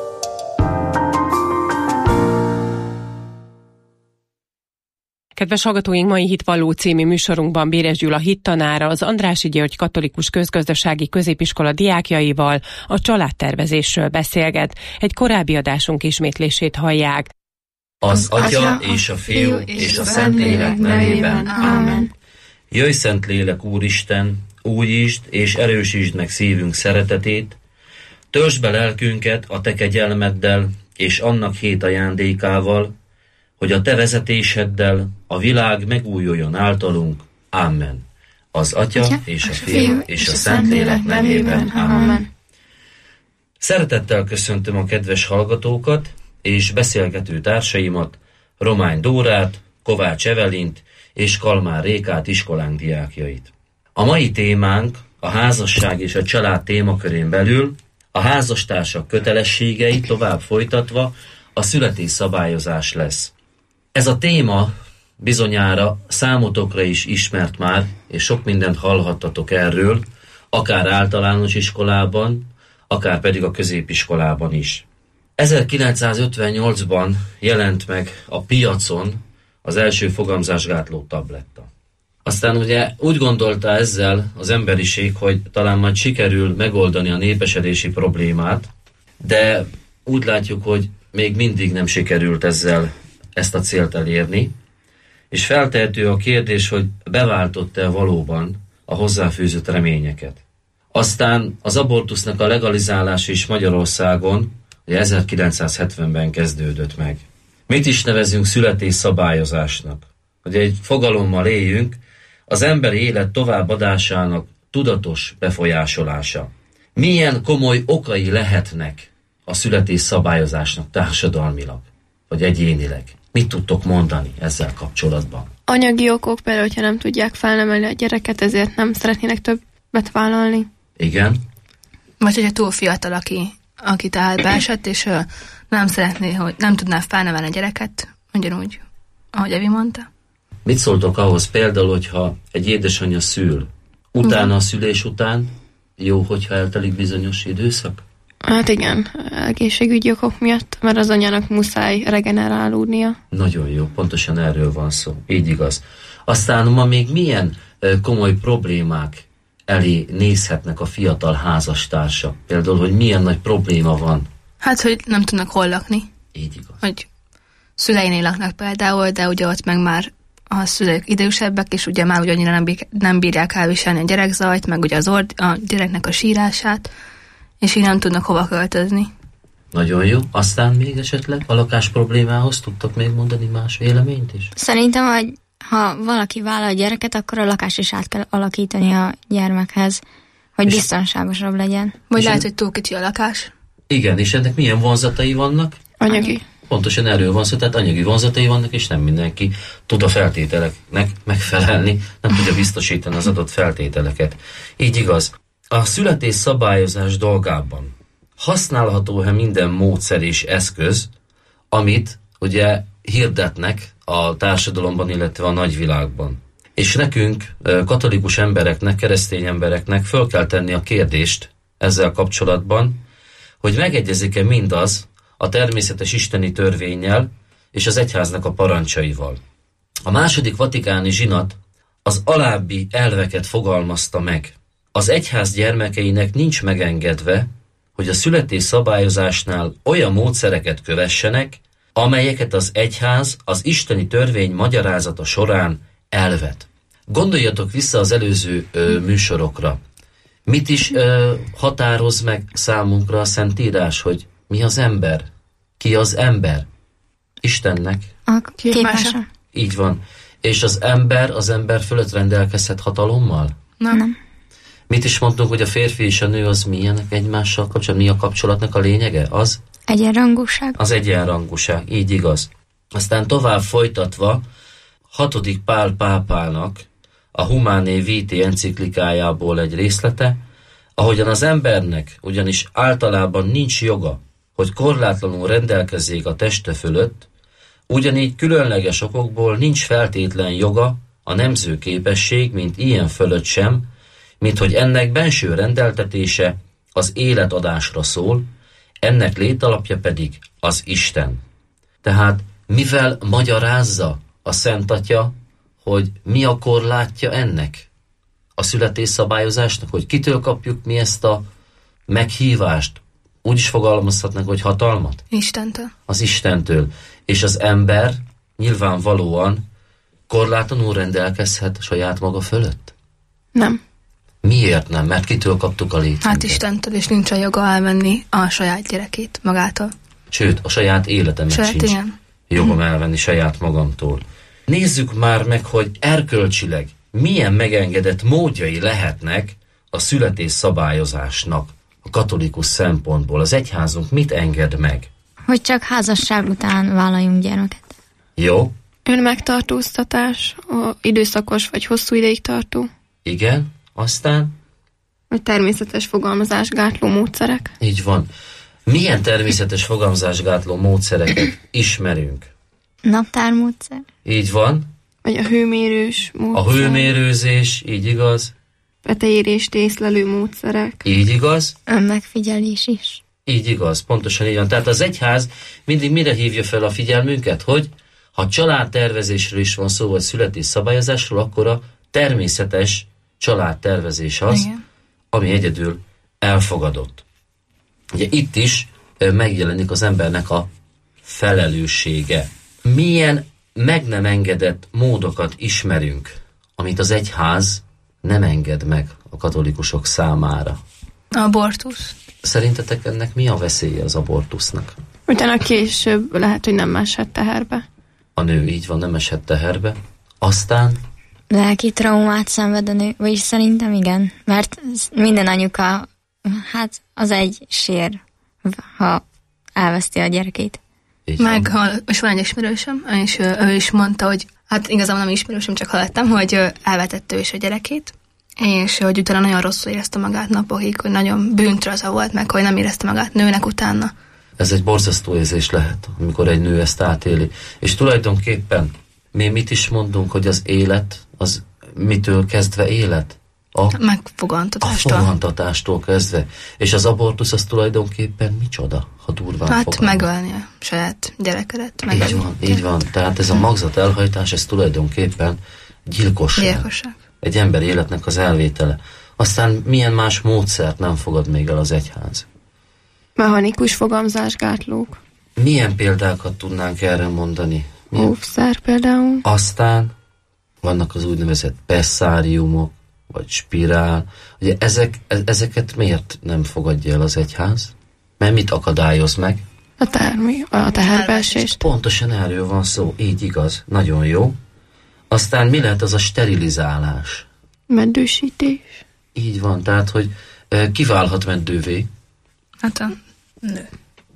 Kedves hallgatóink, mai Hitvalló című műsorunkban Béres Gyula hittanára az Andrássy György Katolikus Közgazdasági Középiskola diákjaival a családtervezésről beszélget. Egy korábbi adásunk ismétlését hallják. Az Atya és a Fiú és a Szentlélek nevében. Ámen. Jöjj, Szentlélek, Úristen, újítsd és erősítsd meg szívünk szeretetét, töltsd be lelkünket a Te kegyelmeddel és annak 7 ajándékával, hogy a Te vezetéseddel a világ megújuljon általunk. Ámen. Az Atya és a Fiú és a Szentlélek nevében. Ámen. Szeretettel köszöntöm a kedves hallgatókat és beszélgető társaimat, Romány Dórát, Kovács Evelint és Kalmár Rékát iskolánk diákjait. A mai témánk a házasság és a család témakörén belül a házastársak kötelességei tovább folytatva a születésszabályozás lesz. Ez a téma bizonyára számotokra is ismert már, és sok mindent hallhattatok erről, akár általános iskolában, akár pedig a középiskolában is. 1958-ban jelent meg a piacon az első fogamzásgátló tabletta. Aztán ugye úgy gondolta ezzel az emberiség, hogy talán majd sikerül megoldani a népesedési problémát, de úgy látjuk, hogy még mindig nem sikerült ezzel ezt a célt elérni, és feltehető a kérdés, hogy beváltott-e valóban a hozzáfűzött reményeket. Aztán az abortusznak a legalizálása is Magyarországon 1970-ben kezdődött meg. Mit is nevezünk születésszabályozásnak? Hogy egy fogalommal éljünk, az emberi élet továbbadásának tudatos befolyásolása. Milyen komoly okai lehetnek a születésszabályozásnak társadalmilag, vagy egyénileg? Mit tudtok mondani ezzel kapcsolatban? Anyagi okok, például, hogyha nem tudják felnevelni a gyereket, ezért nem szeretnének többet vállalni. Igen. Vagy hogyha túl fiatal, aki tehát beesett, és nem szeretné, hogy nem tudná felnevelni a gyereket, ugyanúgy, ahogy Evi mondta. Mit szóltok ahhoz például, hogyha egy édesanyja szül, utána a szülés után jó, hogyha eltelik bizonyos időszak? Hát igen, egészségügyi okok miatt, mert az anyának muszáj regenerálódnia. Nagyon jó, pontosan erről van szó, így igaz. Aztán ma még milyen komoly problémák elé nézhetnek a fiatal házastársak? Például, hogy milyen nagy probléma van? Hát, hogy nem tudnak hol lakni. Így igaz. Hogy szüleinél laknak például, de ugye ott meg már a szülők idősebbek, és ugye már annyira nem bírják elviselni a gyerekzajt, meg ugye a gyereknek a sírását, és így nem tudnak hova költözni. Nagyon jó. Aztán még esetleg a lakás problémához tudtok még mondani más véleményt is? Szerintem, hogy ha valaki vállal a gyereket, akkor a lakást is át kell alakítani a gyermekhez, hogy biztonságosabb legyen. Vagy lehet, hogy túl kicsi a lakás. Igen, és ennek milyen vonzatai vannak? Anyagi. Pontosan erről van szó, tehát anyagi vonzatai vannak, és nem mindenki tud a feltételeknek megfelelni, nem tudja biztosítani az adott feltételeket. Így igaz. A születésszabályozás dolgában használható-e minden módszer és eszköz, amit ugye hirdetnek a társadalomban, illetve a nagyvilágban. És nekünk, katolikus embereknek, keresztény embereknek föl kell tenni a kérdést ezzel kapcsolatban, hogy megegyezik-e mindaz a természetes isteni törvénnyel és az egyháznak a parancsaival. A második vatikáni zsinat az alábbi elveket fogalmazta meg. Az egyház gyermekeinek nincs megengedve, hogy a születésszabályozásnál olyan módszereket kövessenek, amelyeket az egyház az isteni törvény magyarázata során elvet. Gondoljatok vissza az előző műsorokra. Mit is határoz meg számunkra a Szentírás, hogy mi az ember? Ki az ember? Istennek. A képmása. Így van. És az ember fölött rendelkezhet hatalommal? Nem. Mit is mondtunk, hogy a férfi és a nő az milyenek egymással kapcsolatban? Mi a kapcsolatnak a lényege? Az? Egyenrangúság. Az egyenrangúság, így igaz. Aztán tovább folytatva, 6. Pál pápának a Humanae Vitae enciklikájából egy részlete, ahogyan az embernek ugyanis általában nincs joga, hogy korlátlanul rendelkezzék a teste fölött, ugyanígy különleges okokból nincs feltétlen joga a nemzőképesség, mint ilyen fölött sem, mint hogy ennek benső rendeltetése az életadásra szól, ennek létalapja pedig az Isten. Tehát mivel magyarázza a Szent Atya, hogy mi a korlátja ennek a születésszabályozásnak, hogy kitől kapjuk mi ezt a meghívást, úgy is fogalmazhatnak, hogy hatalmat? Istentől. Az Istentől. És az ember nyilvánvalóan korlátlanul rendelkezhet saját maga fölött? Nem. Miért nem? Mert kitől kaptuk a létünket? Hát Istentől, és nincs a joga elvenni a saját gyerekét magától. Sőt, a saját életemet sincs jogom elvenni saját magamtól. Nézzük már meg, hogy erkölcsileg milyen megengedett módjai lehetnek a születésszabályozásnak a katolikus szempontból. Az egyházunk mit enged meg? Hogy csak házasság után vállaljunk gyermeket. Jó. Önmegtartóztatás, időszakos vagy hosszú ideig tartó. Igen, aztán? Vagy természetes fogalmazásgátló módszerek. Így van. Milyen természetes fogalmazásgátló módszereket ismerünk? Naptármódszer. Így van. Vagy a hőmérős módszer. A hőmérőzés, így igaz. Beteérést észlelő módszerek. Így igaz. Önmegfigyelés is. Így igaz, pontosan így van. Tehát az egyház mindig mire hívja fel a figyelmünket, hogy ha családtervezésről is van szó, vagy születésszabályozásról, akkor a természetes családtervezés az, igen, ami egyedül elfogadott. Ugye itt is megjelenik az embernek a felelőssége. Milyen meg nem engedett módokat ismerünk, amit az egyház nem enged meg a katolikusok számára? Abortusz. Szerintetek ennek mi a veszélye az abortusznak? Utána később lehet, hogy nem esett teherbe. A nő így van, nem esett teherbe. Aztán... Lelki traumát szenved a nő, vagyis szerintem igen. Mert minden anyuka, hát az egy sér, ha elveszti a gyerekét. És van egy ismerősöm, és ő is mondta, hogy hát igazából nem ismerősöm, csak hallottam, hogy elvetette ő is a gyerekét, és hogy utána nagyon rosszul érezte magát napokig, hogy nagyon bűntraza volt meg, hogy nem érezte magát nőnek utána. Ez egy borzasztó érzés lehet, amikor egy nő ezt átéli. És tulajdonképpen mi mit is mondunk, hogy az élet, az mitől kezdve élet? A megfogantatástól kezdve. És az abortusz az tulajdonképpen micsoda, ha durván hát megölni a saját gyerekedet. Így van. Tehát ez a magzat elhajtás, ez tulajdonképpen gyilkosság. Egy ember életnek az elvétele. Aztán milyen más módszert nem fogad még el az egyház? Mechanikus fogamzásgátlók. Milyen példákat tudnánk erre mondani? Óvszer például. Aztán vannak az úgynevezett pesszáriumok, vagy spirál. Ugye ezeket miért nem fogadja el az egyház? Mert mit akadályoz meg? A teherbeesést. Pontosan erről van szó, így igaz. Nagyon jó. Aztán mi lehet az a sterilizálás? Meddősítés. Így van, tehát, hogy kiválhat meddővé. Hát a nő.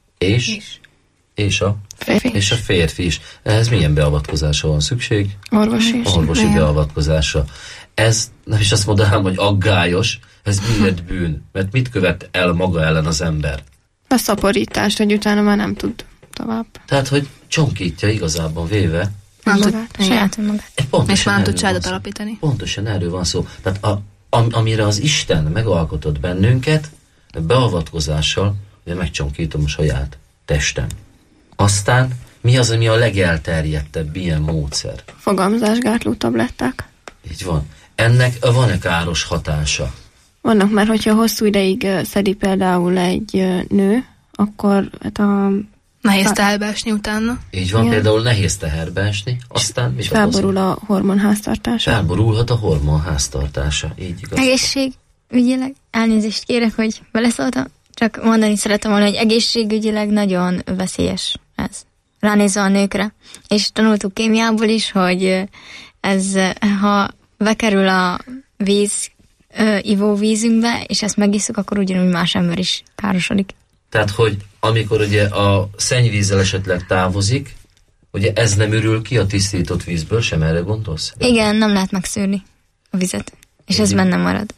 És a férfi is. Ehhez milyen beavatkozásra van szükség? Orvosi beavatkozásra. Ez nem is azt mondanám, hogy aggályos, ez miért bűn? Mert mit követ el maga ellen az ember? A szaporítást, hogy utána már nem tud tovább. Tehát, hogy csonkítja igazából véve. Saját magát. És már nem tud családot alapítani. Pontosan erről van szó. Tehát amire az Isten megalkotott bennünket, beavatkozással, ugye megcsonkítom a saját testem. Aztán mi az, ami a legelterjedtebb ilyen módszer? Fogamzásgátló tabletták. Így van. Ennek van-e káros hatása? Vannak, mert hogyha hosszú ideig szedi például egy nő, akkor hát nehéz teherbe esni utána. Így van, igen. Például nehéz teherbe esni, aztán mi felborul a hormonháztartása. Felborulhat a hormonháztartása, így igaz. Egészségügyileg, elnézést kérek, hogy beleszóltam, csak mondani szeretem volna, hogy egészségügyileg nagyon veszélyes ez. Ránézve a nőkre. És tanultuk kémiából is, hogy ez, ha bekerül a víz, ivóvízünkbe, és ezt megisszuk, akkor ugyanúgy más ember is károsodik. Tehát, hogy amikor ugye a szennyvízzel esetleg távozik, ugye ez nem ürül ki a tisztított vízből, sem erre gondolsz? Igen, nem lehet megszűrni a vizet, és ez benne marad.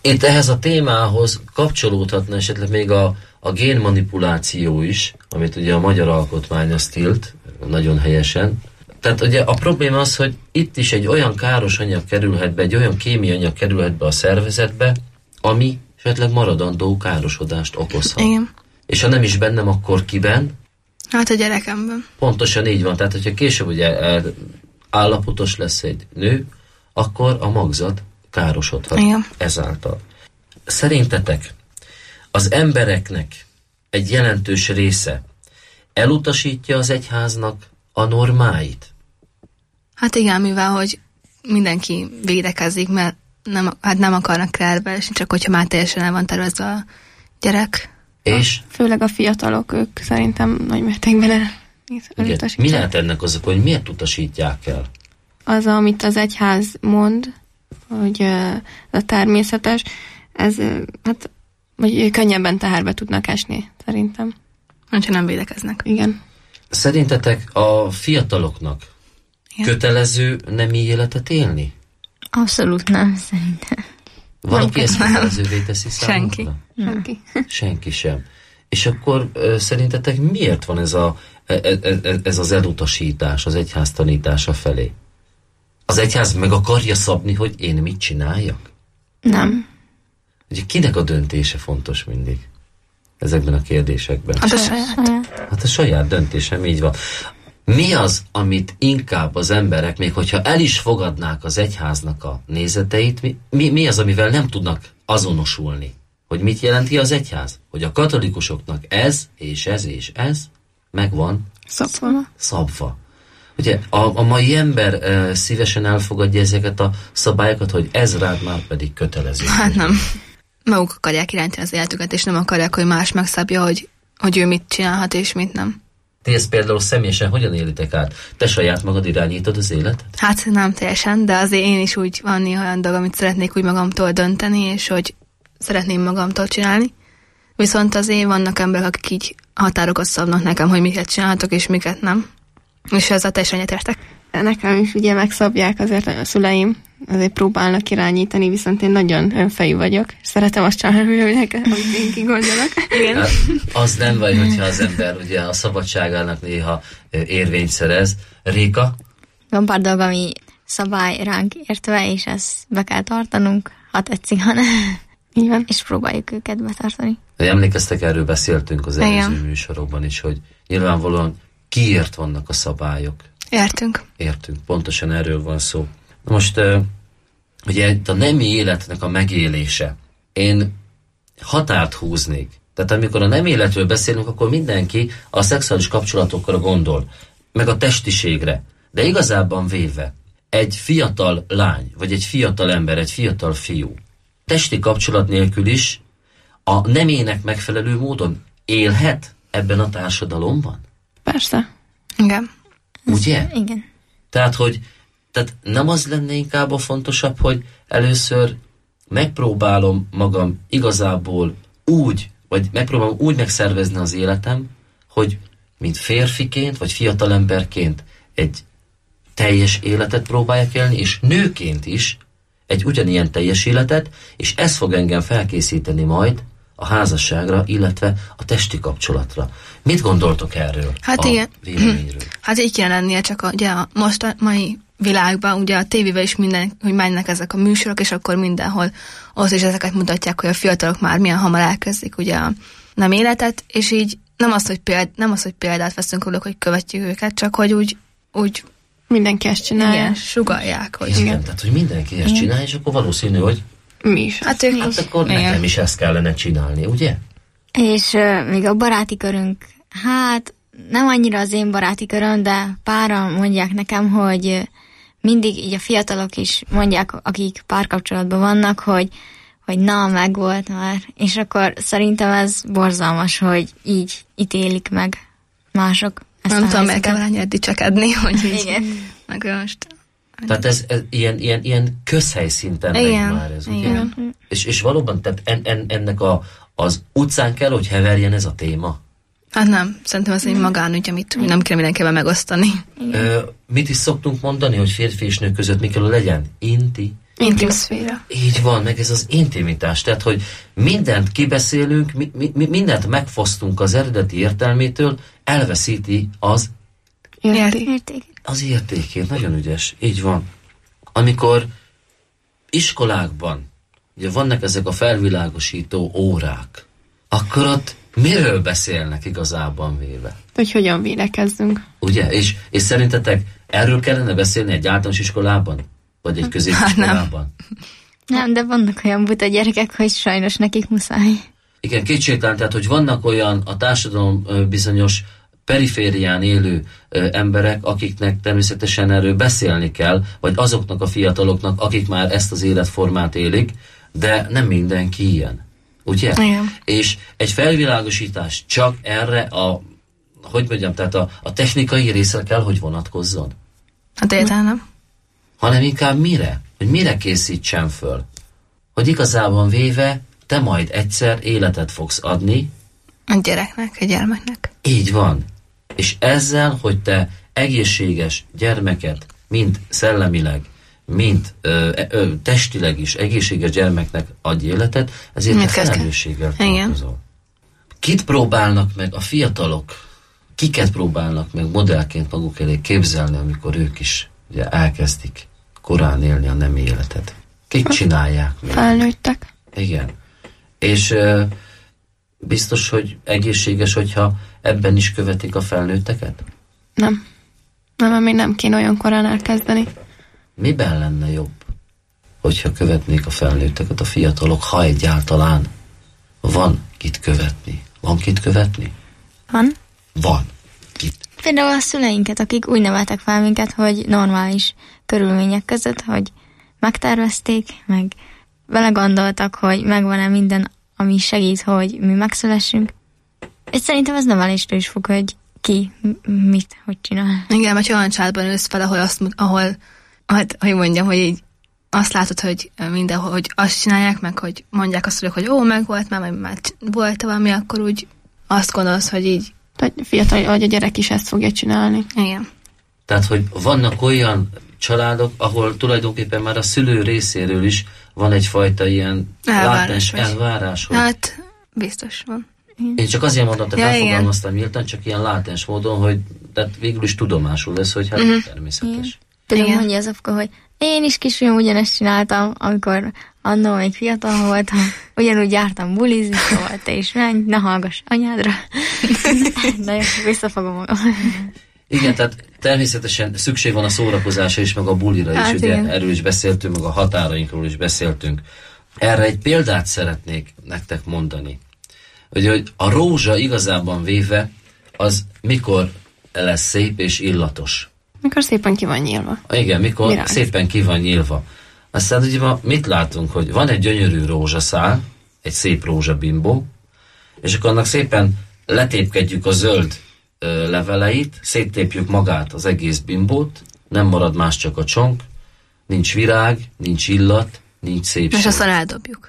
Itt ehhez a témához kapcsolódhatna esetleg még a génmanipuláció is, amit ugye a magyar alkotmány az tilt, nagyon helyesen. Tehát ugye a probléma az, hogy itt is egy olyan káros anyag kerülhet be, egy olyan kémiai anyag kerülhet be a szervezetbe, ami esetleg maradandó károsodást okozhat. Igen. És ha nem is bennem, akkor kiben? Hát a gyerekemben. Pontosan így van. Tehát, hogyha később ugye állapotos lesz egy nő, akkor a magzat károsodhat. Igen. Ezáltal. Szerintetek az embereknek egy jelentős része elutasítja az egyháznak a normáit? Hát igen, mivel hogy mindenki védekezik, mert nem akarnak kertbe, csak hogyha már teljesen el van tervezve a gyerek. És? Főleg a fiatalok, ők szerintem nagy mértékben elutasítják. Mi lehet ennek azok, hogy miért utasítják el? Az, amit az egyház mond, hogy a természetes, ez hát vagy könnyebben teherbe tudnak esni, szerintem. Ha nem védekeznek. Igen. Szerintetek a fiataloknak kötelező nemi életet élni? Abszolút nem, szerintem. Valaki ezt kötelezővé teszi számukra? Senki. Senki sem. És akkor szerintetek miért van ez az elutasítás az egyház tanítása felé? Az egyház meg akarja szabni, hogy én mit csináljak? Nem. Ugye kinek a döntése fontos mindig ezekben a kérdésekben? Hát a saját. Hát a saját döntésem, így van. Mi az, amit inkább az emberek, még hogyha el is fogadnák az egyháznak a nézeteit, mi az, amivel nem tudnak azonosulni? Hogy mit jelenti az egyház? Hogy a katolikusoknak ez, és ez, és ez megvan szabva. Ugye a mai ember szívesen elfogadja ezeket a szabályokat, hogy ez rád már pedig kötelező. Hát nem. Maguk akarják irányítani az életüket, és nem akarják, hogy más megszabja, hogy ő mit csinálhat, és mit nem. Ti ezt például személyesen hogyan élitek át? Te saját magad irányítod az életet? Hát nem teljesen, de azért én is úgy van néha olyan dolog, amit szeretnék úgy magamtól dönteni, és hogy szeretném magamtól csinálni. Viszont azért vannak emberek, akik így határokat szabnak nekem, hogy miket csinálhatok, és miket nem. És ezzel teljesen egyetértek. Nekem is ugye megszabják azért a szüleim, azért próbálnak irányítani, viszont én nagyon önfejű vagyok. Szeretem azt csinálni, amit én kigondolok. Hát, az nem baj, hogyha az ember ugye a szabadságának néha érvényt szerez. Réka? Van pár dolog, ami szabály ránk értve, és ezt be kell tartanunk, ha tetszik, ha nem. Igen. És próbáljuk őket betartani. De emlékeztek, erről beszéltünk az előző műsorokban is, hogy nyilvánvalóan kiért vannak a szabályok. Értünk, pontosan erről van szó. Most ugye a nemi életnek a megélése, én határt húznék. Tehát amikor a nemi életről beszélünk, akkor mindenki a szexuális kapcsolatokra gondol, meg a testiségre. De igazában véve egy fiatal lány, vagy egy fiatal ember, egy fiatal fiú testi kapcsolat nélkül is a nemének megfelelő módon élhet ebben a társadalomban? Persze. Igen. Ugye? Igen. Tehát nem az lenne inkább a fontosabb, hogy először megpróbálom magam igazából úgy, vagy megpróbálom úgy megszervezni az életem, hogy mint férfiként, vagy fiatalemberként egy teljes életet próbáljak élni, és nőként is egy ugyanilyen teljes életet, és ez fog engem felkészíteni majd a házasságra, illetve a testi kapcsolatra. Mit gondoltok erről? Hát igen. Véleményről? Hát így kell lennie, csak ugye most a mai világban, ugye a tévével is minden, hogy mennek ezek a műsorok, és akkor mindenhol ott is ezeket mutatják, hogy a fiatalok már milyen hamar elkezdik ugye a nem életet, és így nem az, hogy példát veszünk róluk, hogy követjük őket, csak hogy úgy mindenki ezt csinálja. Igen, sugallják. Hogy igen, tehát hogy mindenki ezt csinálja, és akkor valószínű, hogy mi is. Hát akkor nekem is ezt kellene csinálni, ugye? És még a baráti körünk, hát nem annyira az én baráti köröm, de páran mondják nekem, hogy mindig így a fiatalok is mondják, akik párkapcsolatban vannak, hogy na, megvolt már. És akkor szerintem ez borzalmas, hogy így ítélik meg mások. Nem tudom, meg kell ennyire dicsekedni, hogy igen. Meg most... Tehát ez ilyen közhely szinten megy már ez, ugye? És valóban, tehát ennek az utcán kell, hogy heverjen ez a téma? Hát nem, szerintem ez egy magánügy, amit nem kell mindenkivel megosztani. Mit is szoktunk mondani, hogy férfi és nő között mi kell legyen? Inti, Intim szféra. Így van, meg ez az intimitás, tehát, hogy mindent kibeszélünk, mindent megfosztunk az eredeti értelmétől, elveszíti az értékét. Nagyon ügyes, így van. Amikor iskolákban ugye vannak ezek a felvilágosító órák, akkor ott miről beszélnek igazában véve? Hogy hogyan védekezzünk. Ugye? És szerintetek erről kellene beszélni egy általános iskolában? Vagy egy középiskolában? Nem, de vannak olyan buta gyerekek, hogy sajnos nekik muszáj. Igen, kétségtelen, tehát, hogy vannak olyan a társadalom bizonyos periférián élő emberek, akiknek természetesen erről beszélni kell, vagy azoknak a fiataloknak, akik már ezt az életformát élik, de nem mindenki ilyen. Ugye? Igen. És egy felvilágosítás csak erre tehát a technikai részre kell, hogy vonatkozzon. Hát egyáltalán nem. Hanem inkább mire? Hogy mire készítsen föl? Hogy igazából véve te majd egyszer életet fogsz adni a gyereknek, a gyermeknek. Így van. És ezzel, hogy te egészséges gyermeket, mind szellemileg, mind testileg is egészséges gyermeknek adj életet, ezért te felelősséggel tartozol. Kit próbálnak meg a fiatalok, kiket próbálnak meg modellként maguk elé képzelni, amikor ők is ugye elkezdik korán élni a nemi életet? Kik csinálják? Felnőttek. Igen. És biztos, hogy egészséges, hogyha ebben is követik a felnőtteket? Nem, még nem kéne olyan korán elkezdeni. Miben lenne jobb, hogyha követnék a felnőtteket, a fiatalok, ha egyáltalán van kit követni? Van kit követni? Van. Kit? Például a szüleinket, akik úgy neveltek fel minket, hogy normális körülmények között, hogy megtervezték, meg vele gondoltak, hogy megvan-e minden, ami segít, hogy mi megszülessünk. És szerintem ez neveléstől is függ, hogy ki mit, hogy csinál. Igen, mert olyan családban nősz fel, hogy mondjam, hogy így azt látod, hogy mindenhol, hogy azt csinálják, meg hogy mondják azt, hogy meg volt már, vagy már volt valami, akkor úgy azt gondolsz, hogy így fiatal, hogy a gyerek is ezt fogja csinálni. Igen. Tehát, hogy vannak olyan családok, ahol tulajdonképpen már a szülő részéről is van egyfajta ilyen elvárás. Hát, biztos van. Én csak azért mondom, tehát elfogalmaztam nyíltan, csak ilyen látens módon, hogy tehát végül is tudomásul lesz, hogy hát természetes. Tudom, mondja az apka, hogy én is kisfiam ugyanezt csináltam, amikor annól még fiatal voltam, ugyanúgy jártam bulizni, szóval te is menj, ne hallgass anyádra. De jó, visszafogom magam. Igen, tehát természetesen szükség van a szórakozásra is, meg a bulira is, ugye igen. Erről is beszéltünk, meg a határainkról is beszéltünk. Erre egy példát szeretnék nektek mondani. Hogy a rózsa igazában véve, az mikor lesz szép és illatos? Mikor szépen ki van nyílva. Igen, mikor virág. Szépen ki van nyílva. Aztán ugye mit látunk, hogy van egy gyönyörű rózsaszál, egy szép rózsabimbó, és akkor annak szépen letépkedjük a zöld leveleit, széttépjük magát az egész bimbót, nem marad más, csak a csonk, nincs virág, nincs illat, nincs szépség. És aztán eldobjuk.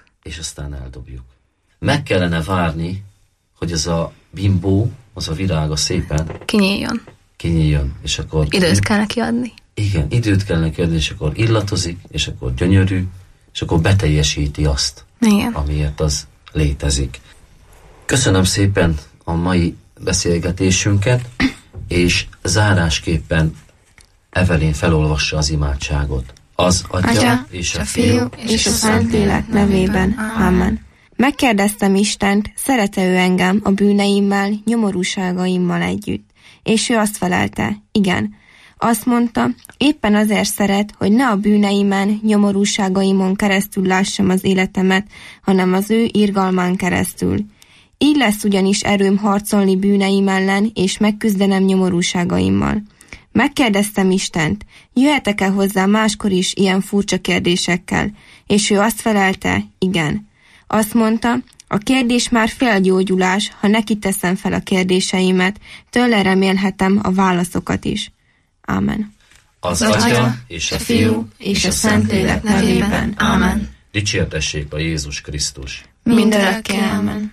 Meg kellene várni, hogy az a bimbó, az a virága szépen kinyíljon. És akkor időt kell neki adni. Igen, időt kell neki adni, és akkor illatozik, és akkor gyönyörű, és akkor beteljesíti azt, igen. Amiért az létezik. Köszönöm szépen a mai beszélgetésünket, és zárásképpen Evelyn felolvassa az imádságot. Az Atya és a Fiú és a Szentlélek nevében. Amen. Megkérdeztem Istent, szeret-e ő engem a bűneimmel, nyomorúságaimmal együtt? És ő azt felelte, igen. Azt mondta, éppen azért szeret, hogy ne a bűneimen, nyomorúságaimon keresztül lássam az életemet, hanem az ő irgalmán keresztül. Így lesz ugyanis erőm harcolni bűneim ellen, és megküzdenem nyomorúságaimmal. Megkérdeztem Istent, jöhetek-e hozzá máskor is ilyen furcsa kérdésekkel? És ő azt felelte, igen. Azt mondta, a kérdés már félgyógyulás, ha neki teszem fel a kérdéseimet, tőle remélhetem a válaszokat is. Ámen. Az Atya és a Fiú és a Szentlélek nevében. Ámen. Dicsértessék a Jézus Krisztus. Mindörökké. Ámen.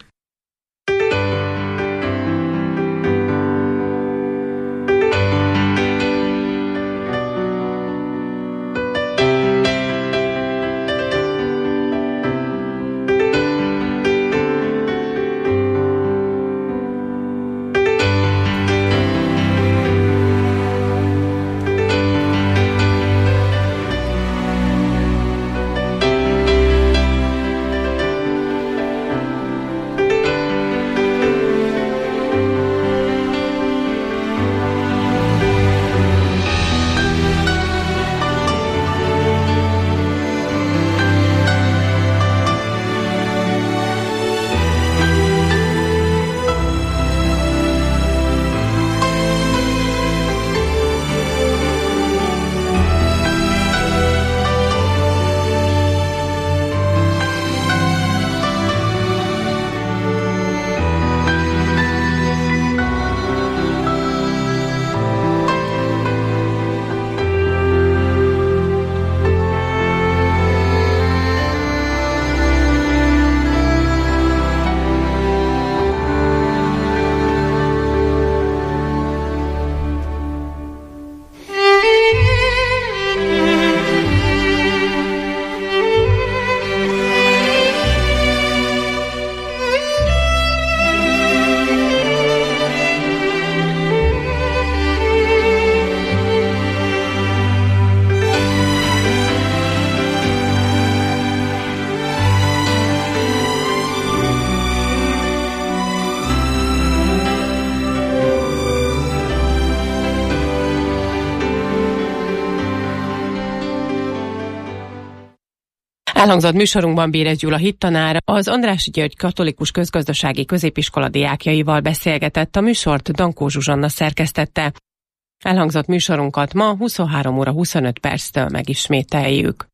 Elhangzott műsorunkban Béres Gyula hittanár az Andrássy György Katolikus Közgazdasági Középiskola diákjaival beszélgetett, a műsort Dankó Zsuzsanna szerkesztette. Elhangzott műsorunkat ma 23 óra 25 perctől megismételjük.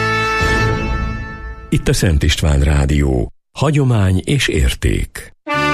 Itt a Szent István Rádió. Hagyomány és érték.